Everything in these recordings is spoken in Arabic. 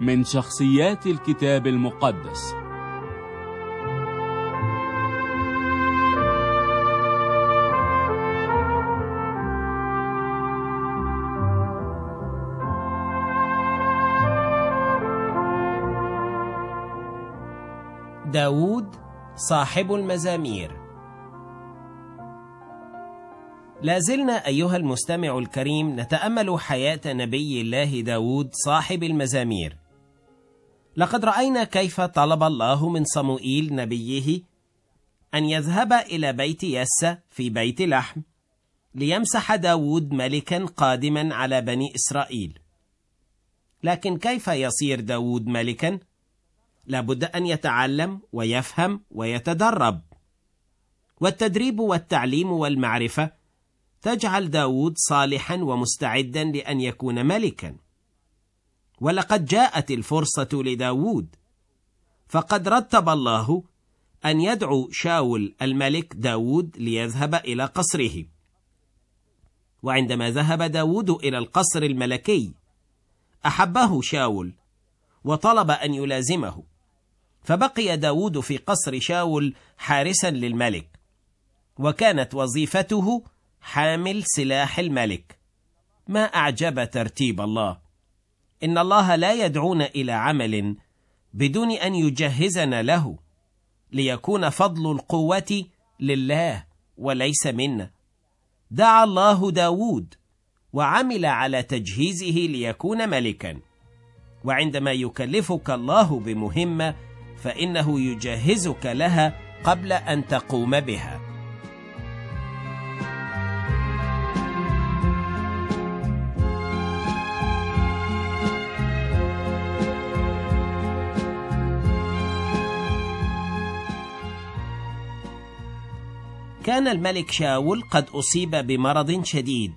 من شخصيات الكتاب المقدس. داود صاحب المزامير. لازلنا أيها المستمع الكريم نتأمل حياة نبي الله داود صاحب المزامير. لقد رأينا كيف طلب الله من صموئيل نبيه أن يذهب إلى بيت يسى في بيت لحم ليمسح داود ملكا قادما على بني إسرائيل. لكن كيف يصير داود ملكا؟ لابد أن يتعلم ويفهم ويتدرب، والتدريب والتعليم والمعرفة تجعل داود صالحا ومستعدا لأن يكون ملكا. ولقد جاءت الفرصة لداود، فقد رتب الله أن يدعو شاول الملك داود ليذهب إلى قصره. وعندما ذهب داود إلى القصر الملكي أحبه شاول وطلب أن يلازمه، فبقي داود في قصر شاول حارسا للملك، وكانت وظيفته حامل سلاح الملك. ما أعجب ترتيب الله! إن الله لا يدعونا إلى عمل بدون أن يجهزنا له، ليكون فضل القوة لله وليس منا. دعا الله داود وعمل على تجهيزه ليكون ملكا، وعندما يكلفك الله بمهمة فإنه يجهزك لها قبل أن تقوم بها. كان الملك شاول قد أصيب بمرض شديد،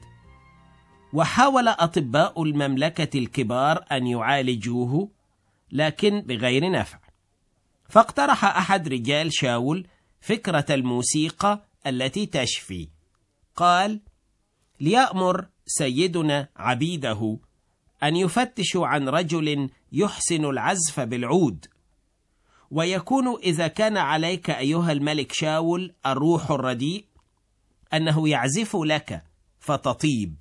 وحاول أطباء المملكة الكبار أن يعالجوه، لكن بغير نفع. فاقترح أحد رجال شاول فكرة الموسيقى التي تشفي. قال: ليأمر سيدنا عبيده أن يفتشوا عن رجل يحسن العزف بالعود، ويكون إذا كان عليك أيها الملك شاول الروح الرديء أنه يعزف لك فتطيب.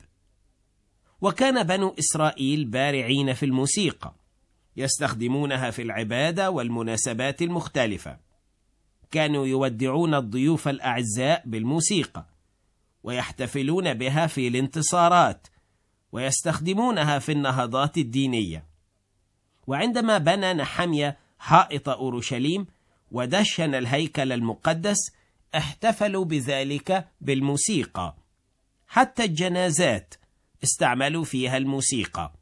وكان بنو إسرائيل بارعين في الموسيقى، يستخدمونها في العبادة والمناسبات المختلفة. كانوا يودعون الضيوف الأعزاء بالموسيقى، ويحتفلون بها في الانتصارات، ويستخدمونها في النهضات الدينية. وعندما بنى نحميا حائط أورشليم ودشن الهيكل المقدس احتفلوا بذلك بالموسيقى. حتى الجنازات استعملوا فيها الموسيقى.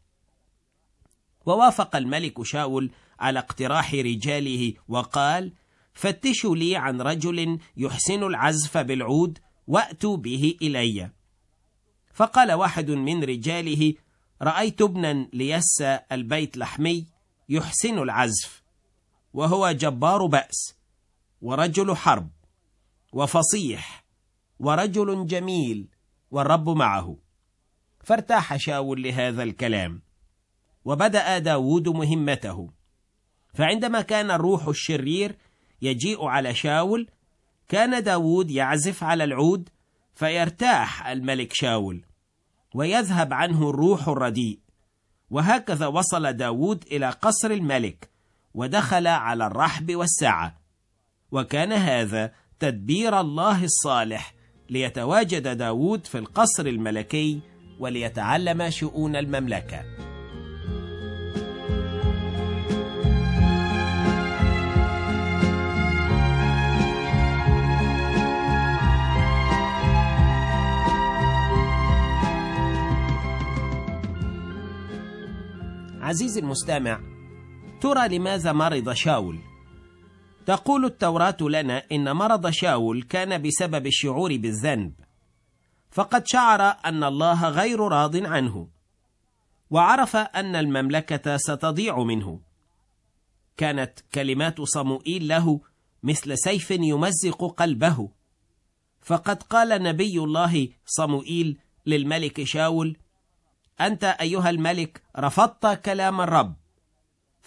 ووافق الملك شاول على اقتراح رجاله وقال: فتشوا لي عن رجل يحسن العزف بالعود وأتوا به إلي. فقال واحد من رجاله: رأيت ابنا ليسى البيت لحمي يحسن العزف، وهو جبار بأس ورجل حرب وفصيح ورجل جميل، والرب معه. فارتاح شاول لهذا الكلام، وبدأ داود مهمته. فعندما كان الروح الشرير يجيء على شاول، كان داود يعزف على العود، فيرتاح الملك شاول ويذهب عنه الروح الرديء. وهكذا وصل داود إلى قصر الملك، ودخل على الرحب والسعة. وكان هذا تدبير الله الصالح ليتواجد داود في القصر الملكي وليتعلم شؤون المملكة. عزيزي المستمع، ترى لماذا مرض شاول؟ تقول التوراة لنا إن مرض شاول كان بسبب الشعور بالذنب، فقد شعر أن الله غير راض عنه، وعرف أن المملكة ستضيع منه. كانت كلمات صموئيل له مثل سيف يمزق قلبه، فقد قال نبي الله صموئيل للملك شاول: أنت أيها الملك رفضت كلام الرب،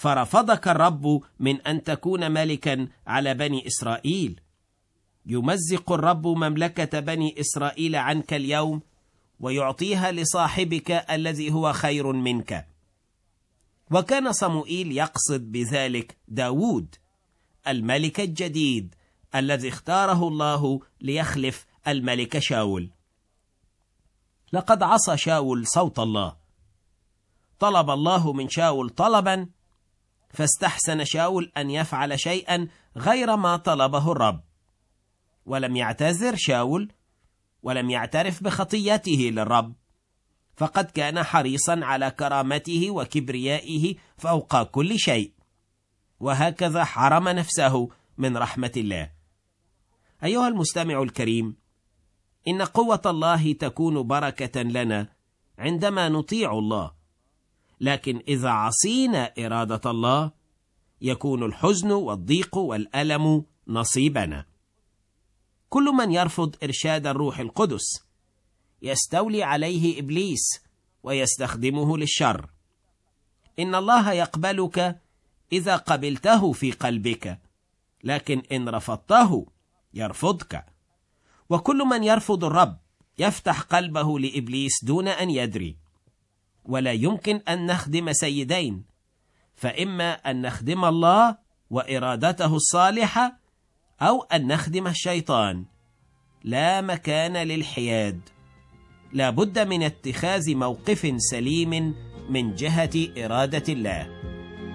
فرفضك الرب من أن تكون ملكا على بني إسرائيل. يمزق الرب مملكة بني إسرائيل عنك اليوم ويعطيها لصاحبك الذي هو خير منك. وكان صموئيل يقصد بذلك داود الملك الجديد الذي اختاره الله ليخلف الملك شاول. لقد عصى شاول صوت الله. طلب الله من شاول طلبا، فاستحسن شاول أن يفعل شيئا غير ما طلبه الرب، ولم يعتذر شاول ولم يعترف بخطيته للرب، فقد كان حريصا على كرامته وكبريائه فوق كل شيء، وهكذا حرم نفسه من رحمة الله. أيها المستمع الكريم، إن قوة الله تكون بركة لنا عندما نطيع الله، لكن إذا عصينا إرادة الله يكون الحزن والضيق والألم نصيبنا. كل من يرفض إرشاد الروح القدس يستولي عليه إبليس ويستخدمه للشر. إن الله يقبلك إذا قبلته في قلبك، لكن إن رفضته يرفضك. وكل من يرفض الرب يفتح قلبه لإبليس دون أن يدري. ولا يمكن أن نخدم سيدين، فإما أن نخدم الله وإرادته الصالحة أو أن نخدم الشيطان. لا مكان للحياد. لا بد من اتخاذ موقف سليم من جهة إرادة الله.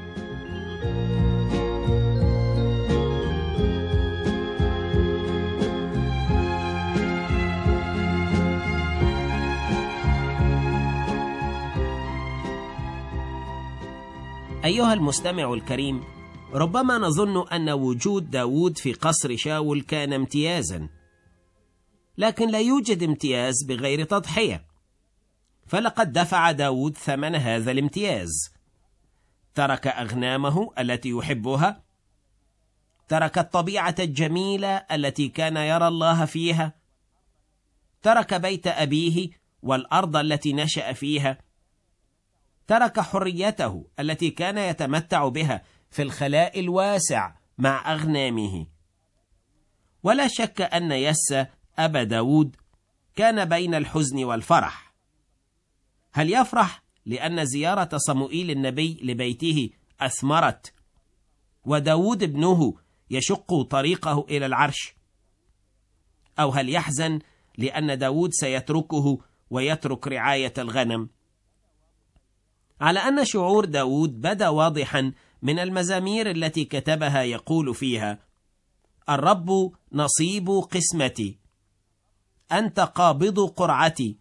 أيها المستمع الكريم، ربما نظن أن وجود داود في قصر شاول كان امتيازا، لكن لا يوجد امتياز بغير تضحية. فلقد دفع داود ثمن هذا الامتياز. ترك أغنامه التي يحبها، ترك الطبيعة الجميلة التي كان يرى الله فيها، ترك بيت أبيه والأرض التي نشأ فيها، ترك حريته التي كان يتمتع بها في الخلاء الواسع مع أغنامه. ولا شك أن يسى أبا داود كان بين الحزن والفرح. هل يفرح لأن زيارة صموئيل النبي لبيته أثمرت وداود ابنه يشق طريقه إلى العرش؟ أو هل يحزن لأن داود سيتركه ويترك رعاية الغنم؟ على أن شعور داود بدا واضحا من المزامير التي كتبها، يقول فيها: الرب نصيب قسمتي، أنت قابض قرعتي،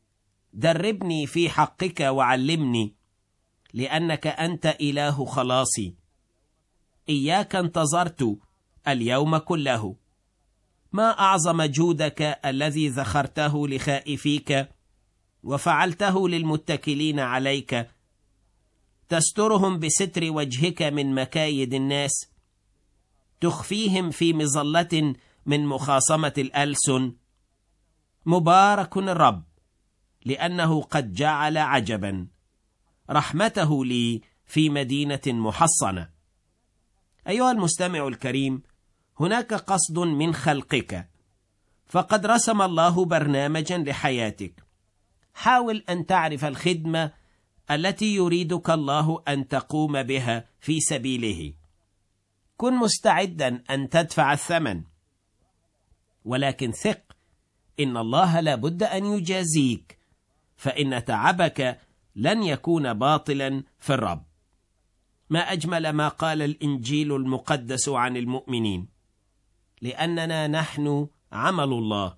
دربني في حقك وعلمني، لأنك أنت إله خلاصي، إياك انتظرت اليوم كله. ما أعظم جودك الذي ذخرته لخائفيك وفعلته للمتكلين عليك، تسترهم بستر وجهك من مكايد الناس، تخفيهم في مظلة من مخاصمة الألسن. مبارك الرب، لأنه قد جعل عجبا رحمته لي في مدينة محصنة. أيها المستمع الكريم، هناك قصد من خلقك، فقد رسم الله برنامجا لحياتك. حاول أن تعرف الخدمة التي يريدك الله أن تقوم بها في سبيله. كن مستعدا أن تدفع الثمن، ولكن ثق إن الله لا بد أن يجازيك، فإن تعبك لن يكون باطلا في الرب. ما أجمل ما قال الإنجيل المقدس عن المؤمنين: لأننا نحن عمل الله،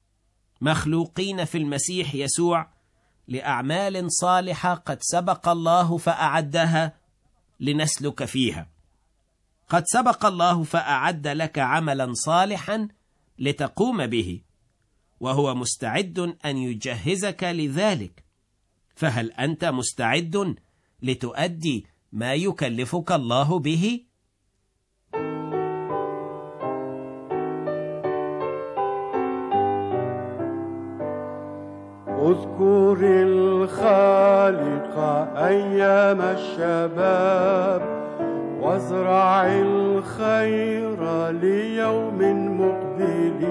مخلوقين في المسيح يسوع لأعمال صالحة قد سبق الله فأعدها لنسلك فيها. قد سبق الله فأعد لك عملا صالحا لتقوم به، وهو مستعد أن يجهزك لذلك. فهل أنت مستعد لتؤدي ما يكلفك الله به؟ اذكر الخالق أيام الشباب، وازرع الخير ليوم مقبل،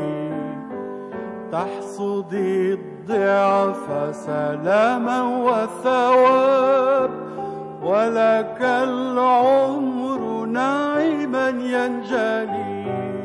تحصد الضعف سلاما وثواب، ولك العمر ناعما ينجلي.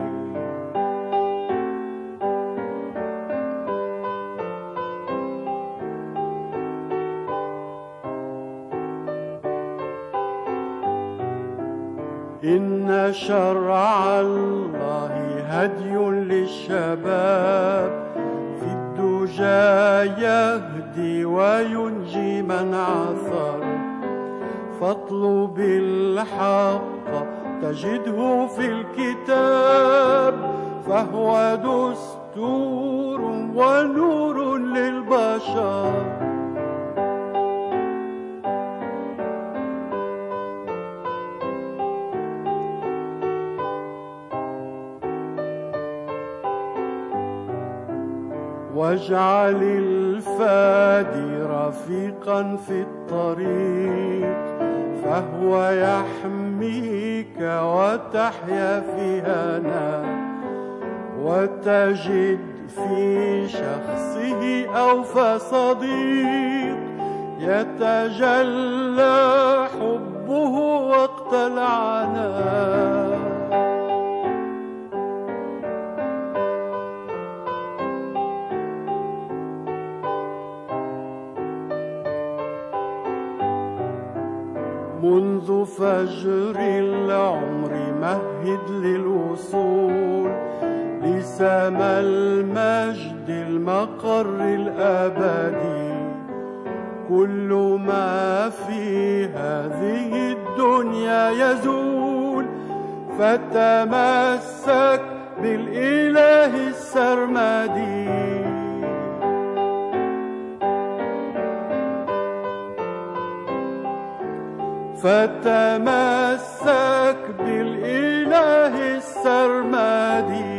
إن شرع الله هدي للشباب، في الدجى يهدي وينجي من عثر، فاطلب الحق تجده في الكتاب، فهو دستور ونور للبشر. واجعل الفادي رفيقا في الطريق، فهو يحميك وتحيا في هنا، وتجد في شخصه أوفى صديق، يتجلى حبه وقت العناء. منذ فجر العمر مهد للوصول لسما المجد المقر الأبدي، كل ما في هذه الدنيا يزول، فتمسك بالإله السرمدي. فتمسك بالإله السرمدي.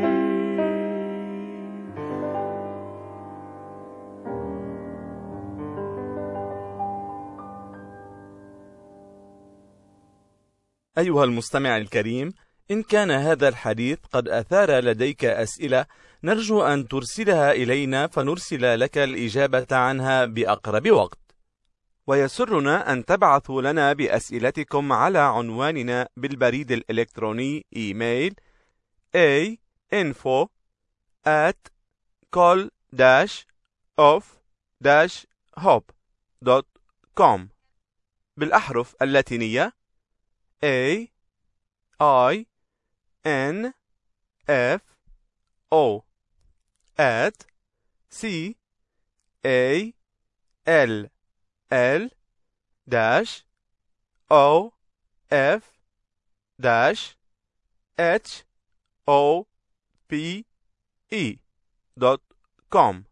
أيها المستمع الكريم، إن كان هذا الحديث قد أثار لديك أسئلة، نرجو أن ترسلها إلينا فنرسل لك الإجابة عنها بأقرب وقت. ويسرنا أن تبعثوا لنا بأسئلتكم على عنواننا بالبريد الإلكتروني إيميل info@call-of-hope.com بالأحرف اللاتينية AINFO@CALL-OF-HOPE.com.